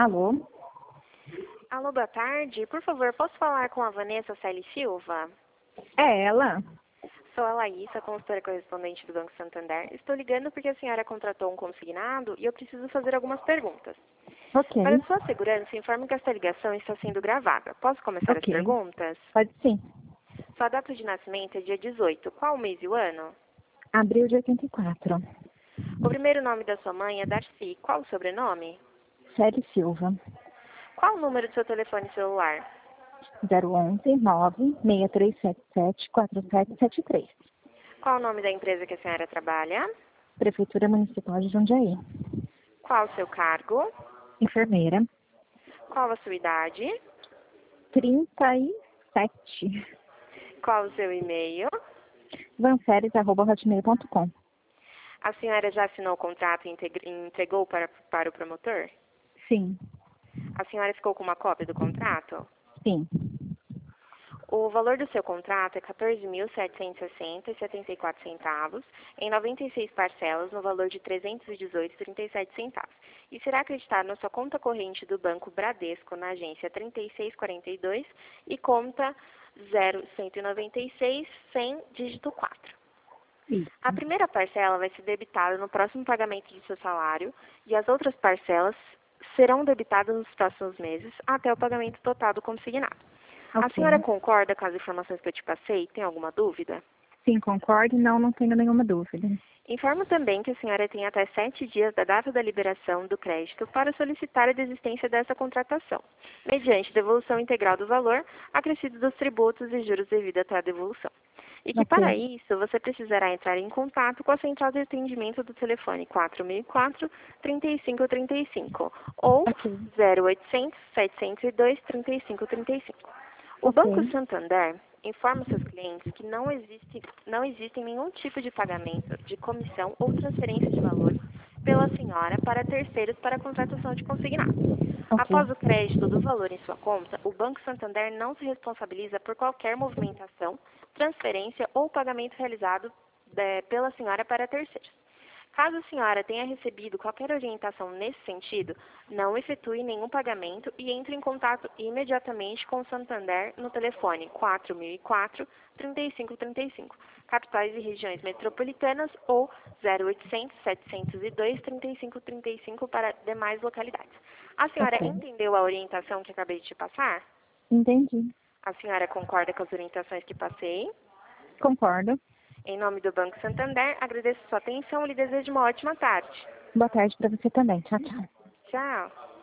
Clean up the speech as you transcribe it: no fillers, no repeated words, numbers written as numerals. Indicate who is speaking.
Speaker 1: Alô?
Speaker 2: Alô, boa tarde. Por favor, posso falar com a Vanessa Celi Silva?
Speaker 1: É ela?
Speaker 2: Sou a Laísa, consultora correspondente do Banco Santander. Estou ligando porque a senhora contratou um consignado e eu preciso fazer algumas perguntas.
Speaker 1: Ok.
Speaker 2: Para sua segurança, informe que esta ligação está sendo gravada. Posso começar as
Speaker 1: Ok.
Speaker 2: perguntas?
Speaker 1: Pode sim.
Speaker 2: Sua data de nascimento é dia 18. Qual o mês e o ano?
Speaker 1: Abril de 84.
Speaker 2: O primeiro nome da sua mãe é Darcy. Qual o sobrenome?
Speaker 1: Célia Silva.
Speaker 2: Qual o número do seu telefone celular?
Speaker 1: 011 96377 4773.
Speaker 2: Qual o nome da empresa que a senhora trabalha?
Speaker 1: Prefeitura Municipal de Jundiaí.
Speaker 2: Qual o seu cargo?
Speaker 1: Enfermeira.
Speaker 2: Qual a sua idade?
Speaker 1: 37.
Speaker 2: Qual o seu e-mail?
Speaker 1: vanseres@hotmail.com.
Speaker 2: A senhora já assinou o contrato e entregou para o promotor?
Speaker 1: Sim.
Speaker 2: A senhora ficou com uma cópia do contrato?
Speaker 1: Sim.
Speaker 2: O valor do seu contrato é R$ 14.760,74 em 96 parcelas no valor de R$ 318,37 e será acreditado na sua conta corrente do Banco Bradesco na agência 3642 e conta 0196 100 dígito 4.
Speaker 1: Isso.
Speaker 2: A primeira parcela vai ser debitada no próximo pagamento do seu salário e as outras parcelas serão debitadas nos próximos meses até o pagamento total do consignado. A
Speaker 1: Ok.
Speaker 2: senhora concorda com as informações que eu te passei? Tem alguma dúvida?
Speaker 1: Sim, concordo. Não tenho nenhuma dúvida.
Speaker 2: Informo também que a senhora tem até 7 dias da data da liberação do crédito para solicitar a desistência dessa contratação, mediante devolução integral do valor, acrescido dos tributos e juros devido até a devolução. E que,
Speaker 1: Ok.
Speaker 2: para isso, você precisará entrar em contato com a central de atendimento do telefone 4004-3535 ou
Speaker 1: Ok.
Speaker 2: 0800 702 3535. O
Speaker 1: Ok.
Speaker 2: Banco Santander informa seus clientes que não existe nenhum tipo de pagamento de comissão ou transferência de valores pela senhora para terceiros para a contratação de consignado.
Speaker 1: Ok.
Speaker 2: Após o crédito do valor em sua conta, o Banco Santander não se responsabiliza por qualquer movimentação, transferência ou pagamento realizado pela senhora para terceiros. Caso a senhora tenha recebido qualquer orientação nesse sentido, não efetue nenhum pagamento e entre em contato imediatamente com o Santander no telefone 4004-3535, capitais e regiões metropolitanas ou 0800 702 3535 para demais localidades. A senhora
Speaker 1: Ok.
Speaker 2: entendeu a orientação que acabei de te passar?
Speaker 1: Entendi.
Speaker 2: A senhora concorda com as orientações que passei?
Speaker 1: Concordo.
Speaker 2: Em nome do Banco Santander, agradeço sua atenção e lhe desejo uma ótima tarde.
Speaker 1: Boa tarde para você também. Tchau, tchau.
Speaker 2: Tchau.